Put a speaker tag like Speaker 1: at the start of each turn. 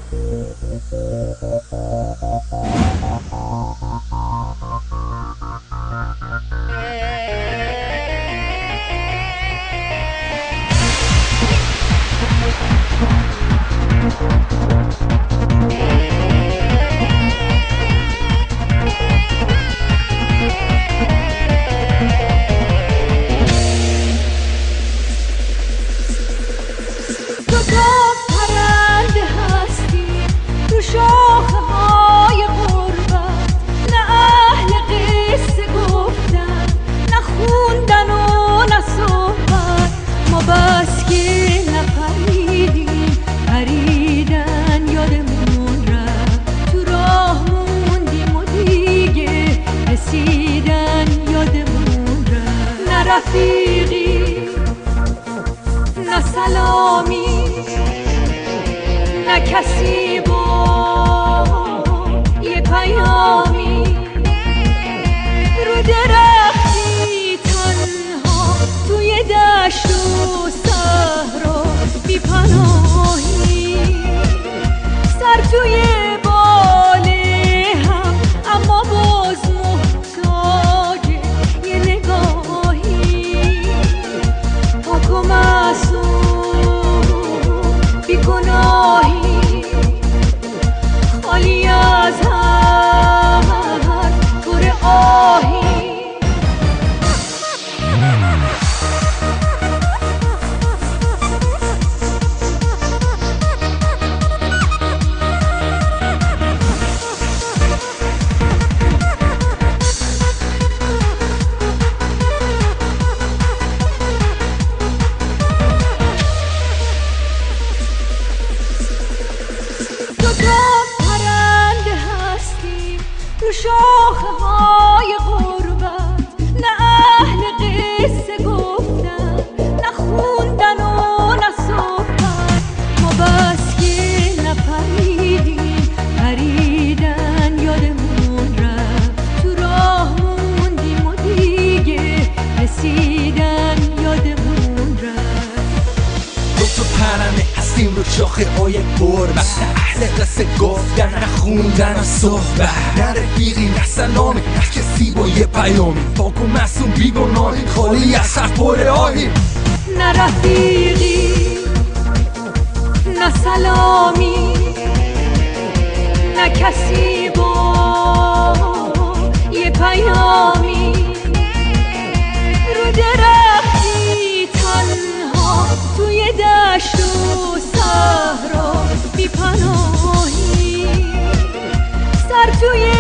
Speaker 1: رفیقی نه سلامی نه کسی با یه پیامی رو درختی تنها توی دشت و صحرا بی پناهی سر توی باله هم اما باز محتاج یه نگاهی پاک و معصوم بی گناهی خالی از هر طور آهی رو شاخه های غربت نه اهل قصه گفتن نه خوندن و نه صحبت ما بس که نپریدیم پریدن یادمون رفت تو راه موندیم و دیگه رسیدن یادمون رفت
Speaker 2: دو تا پرنده هستیم رو شاخه های غربت نه اهل قصه گفتن نه خوندن و صحبت نه رفیقی نه سلامی نه کسی با یه پیامی پاک و معصوم بی گناهی خالی از هر طور آهی
Speaker 1: نه رفیقی نه سلامی نه کسی با یه پیامی رو درختی تنها توی دشت و صحرا بی پناهی سر توی